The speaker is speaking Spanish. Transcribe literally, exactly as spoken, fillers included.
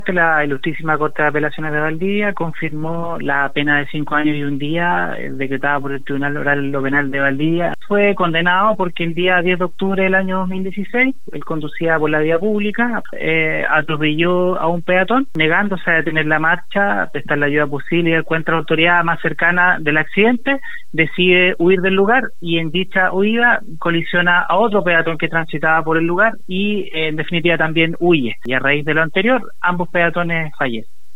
La Ilustrísima Corte de Apelaciones de Valdivia confirmó la pena de cinco años y un día eh, decretada por el Tribunal Oral Lo Penal de Valdivia. Fue condenado porque el día diez de octubre del año dos mil dieciséis, él conducía por la vía pública, eh, atropelló a un peatón, negándose a detener la marcha, prestar la ayuda posible y encuentra la autoridad más cercana del accidente, decide huir del lugar y en dicha huida colisiona a otro peatón que transitaba por el lugar y eh, en definitiva también huye. Y a raíz de lo anterior, ambos peatones fallecen.